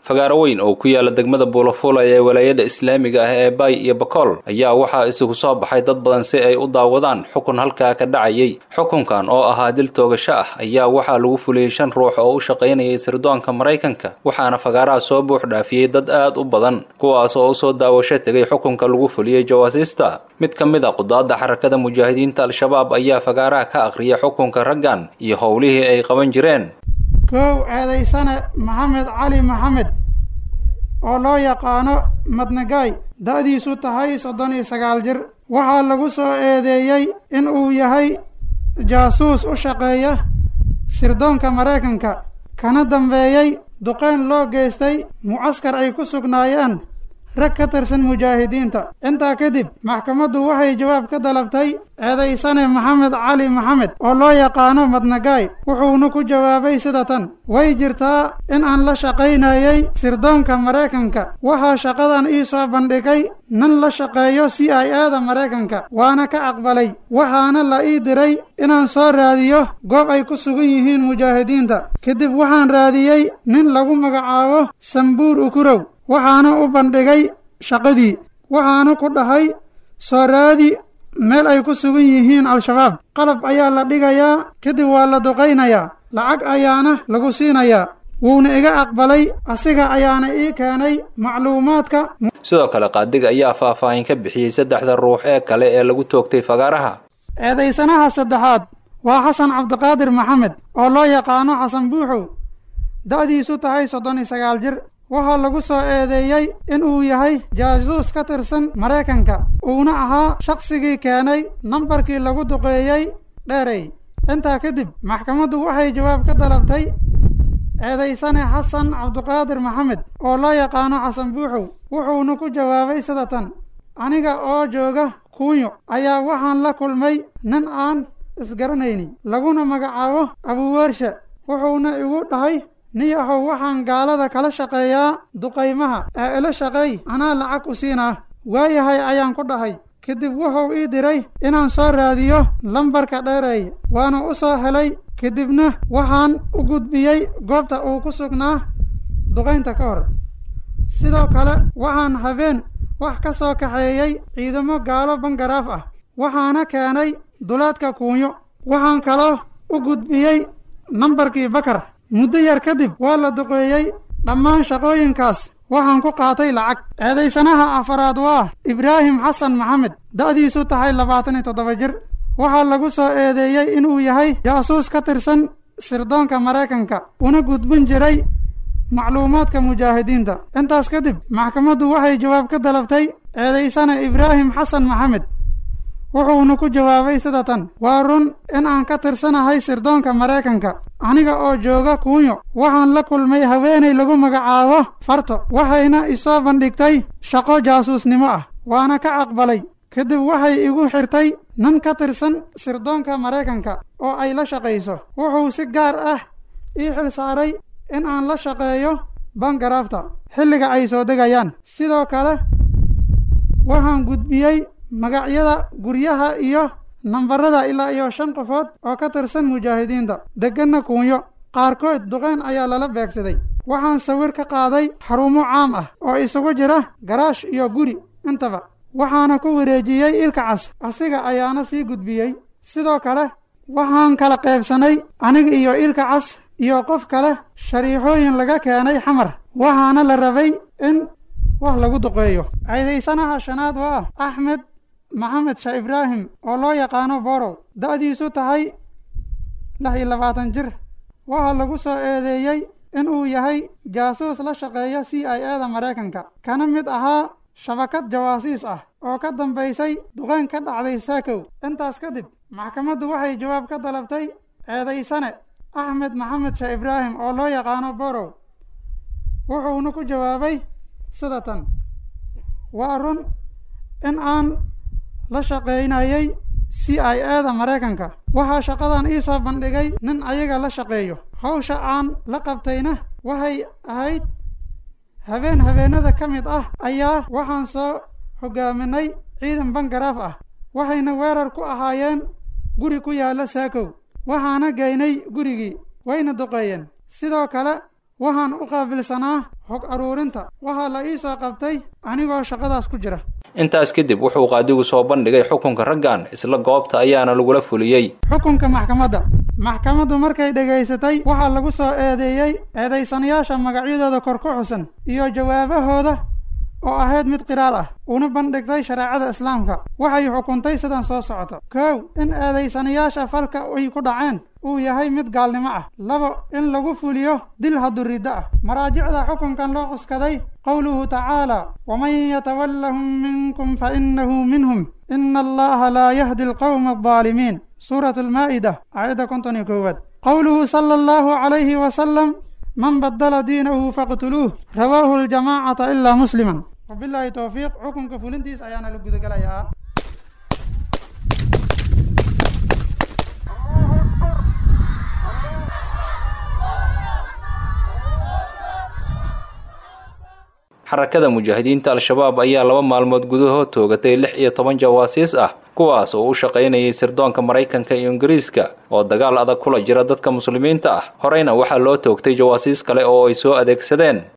fagaaro weyn oo ku yaala degmada Buulafuula ee walaayada Islaamiga ah ee Bay iyo Bakool ayaa waxaa isugu soo baxay dad badan si ay u daawadaan xukun halkaa ka dhacayay. Xukunkan oo ahaa dil toogasho ah ayaa waxaa lagu fuliyay 5 ruux oo u shaqeynayay sirdoonka Mareykanka, waxaana fagaaraha soo buux dhaafiyay dad aad u badan kuwaas oo soo daawasho tagay xukunka lagu fuliyay jawaasiista. Mid ka mid ah qudaadda xarakada mujaahidiinta Al-Shabaab ayaa fagaaraha ka aqriyay xukunka raggan iyo howlihii ay qaban jireen. كو عاديسانة محمد علي محمد oo loo yaqaano Madnagay da'diisu tahay 39 jir waxaa lagu soo eedeeyay in uu yahay jaasuus u shaqeeya sirdoonka Mareykanka kana dambeeyay duqeyn loo geystay mucaskar ay ku sugnaayeen rag ka tirsan mujaahidiinta. intaa kadib maxkamaddu waxay jawaab ka dalabtay eedaysane Maxamed Cali Maxamed oo loo yaqaano Madnagay wuxuuna ku jawaabay sida tan: way jirtaa in aan la shaqaynayay sirdoonka Mareykanka, waxaa shaqadan ii soo bandhigay nin la shaqeeyo CIA-da Mareykanka, waana ka aqbalay. waxaana la ii diray inaan soo raadiyo goob ay ku sugan yihiin mujaahidiinta. kadib waxaan raadiyey nin lagu magacaabo Sambuur Ukurow, waxaana u bandhigay shaqadii. waxaana ku dhahay soo raadi meel ay ku sugan yihiin Al-Shabaab. qalab ayaa la dhigayaa, kadib waa la duqaynayaa, lacag ayaana lagu siinayaa. wuuna iga aqbalay, asiga ayaana ii keenay macluumaadka. sidoo kale qaadiga ayaa faahfaahin ka bixiyay 3 ruux ee kale ee lagu toogtay fagaaraha. eedaysanaha saddexaad waa Xasan Cabdiqaadir Maxamed oo loo yaqaano Xasan Buuxow, da'diisu tahay 39 jir. waxaa lagu soo eedeeyay in uu yahay jaasuus ka tirsan Mareykanka, uuna ahaa shaqsigii keenay nambarkii lagu duqeeyay Dheerey. intaa kadib maxkamaddu waxay jawaab ka dalabtay eedaysane Xasan Cabdiqaadir Maxamed oo loo yaqaano Xasan Buuxow, wuxuuna ku jawaabay sida tan: aniga oo jooga Kuunyo ayaa waxaan la kulmay nin aan isgaranaynin laguna magacaabo Abuweershe, wuxuuna igu dhahay niyahow waxaan gaalada kala shaqeeyaa duqaymaha ee ila shaqeey, anaa lacag u siinaa. waayahay ayaan ku dhahay. kadib wuxuu ii diray inaan soo raadiyo lambarka Dheerey, waana u soo helay. kadibna waxaan u gudbiyey goobta uu ku sugnaa duqaynta ka hor. sidoo kale waxaan habeen wax ka soo kaxeeyey ciidamo gaalo bangaraaf ah, waxaana keenay duleedka Kuunyo. waxaan kaloo u gudbiyey nambarkii Bakar. muddo yar kadib waa la duqeeyey. dhammaan shaqooyinkaas waxaan ku qaatay lacag. eedaysanaha afaraad waa Ibraahim Xasan Maxamed, da'diisu tahay 27 jir. waxaa lagu soo eedeeyey inuu yahay jaasuus ka tirsan sirdoonka Mareykanka, una gudbin jiray macluumaadka mujaahidiinta. intaas kadib maxkamaddu waxay jawaab ka dalabtay eedaysane Ibraahim Xasan Maxamed, wuxuuna ku jawaabay sida tan: waa run in aan ka tirsanahay sirdoonka Mareykanka. aniga oo jooga Kuunyo waxaan la kulmay haweeney lagu magacaabo Farto, waxayna isoo bandhigtay shaqo jaasuusnimo ah, waana ka aqbalay. kadib waxay igu xirtay nin ka tirsan sirdoonka Mareykanka oo ay la shaqayso. wuxuu si gaar ah ii xil saaray in aan la shaqeeyo bangaraafta xilliga ay soo degayaan. sidoo kale waxaan gudbiyey magacyada guryaha iyo nambarada ilaa iyo 5 qofood oo ka tirsan mujaahidiinta deganna Kuunyo. qaarkood duqeyn ayaa lala beegsaday. waxaan sawir ka qaaday xarumo caam ah oo isugu jira garaash iyo guri intaba, waxaana ku wareejiyey Ilka Cas, asiga ayaana sii gudbiyey. sidoo kale waxaan kala qaybsanay aniga iyo Ilka Cas iyo qof kale shariixooyin laga keenay Xamar, waxaana la rabay in wax lagu duqeeyo. eedaysanaha shanaad waa Axmed Maxamed Shah Ibraahim oo loo yaqaano Borow, da'diisu tahay 26 jir. waxaa lagu soo eedeeyey in uu yahay jaasuus la shaqeeya CIA-da Mareykanka, kana mid ahaa shabakad jawaasiis ah oo ka dambaysay duqeyn ka dhacday Saakow. intaas kadib maxkamaddu waxay jawaab ka dalabtay eedaysane Axmed Maxamed Shah Ibraahim oo loo yaqaano Borow, wuxuuna ku jawaabay sida tan: waa run in aan la shaqaynayay CIA-da Mareykanka, waxaa shaqadan ii soo bandhigay nin ayaga la shaqeeyo. hawsha aan la qabtayna waxay ahayd habeenada ka mid ah ayaa waxaan soo hogaaminay ciidan bangaraaf ah, waxayna weerar ku ahaayeen guri ku yaala Saakow. waxaana geynay gurigii, wayna duqeeyeen. sidoo kale waxaan u qaabilsanaa xog aruurinta waxaa la ii soo qabtay anigoo shaqadaas ku jira. intaas kadib wuxuu qaadigu soo bandhigay xukunka raggan isla goobta ayaana lagula fuliyey. xukunka maxkamaddu markay dhegaysatay waxaa lagu soo eedeeyey eedaysanayaasha magacyadooda kor ku xusan iyo jawaabahooda oo ahayd mid qiraal ah una bandhigtay shareecada islaamka. waxay xukuntay sidan soo socoto: 1 in eedaysanayaasha falka ay ku dhaceen uu yahay mid gaalnimo ah. 2 in lagu fuliyo dil hadduu riddo ah. maraajicda xukunkan loo cuskaday qowluhu tacaala: waman yatawallahum minkum fa innahu minhum ina allaha laa yahdi alqawma aldaalimiin. suuratu almaa'ida aayadda 51. qowluhu sala allahu calayhi wasalam: man badala diinahu faqtuluuh. rawaahu aljamaacata ilaa musliman. wabilaahi towfiiq. xukunka fulintiis ayaana la gudagalayaa. xarakada mujaahidiinta al-shabaab ayaa 2 maalmood gudahood toogatay 16 jawaasiis ah kuwaas oo u shaqaynayay sirdoonka Mareykanka iyo Ingiriiska oo dagaal adag kula jira dadka muslimiinta ah. horeyna waxaa loo toogtay jawaasiis kale oo ay soo adeegsadeen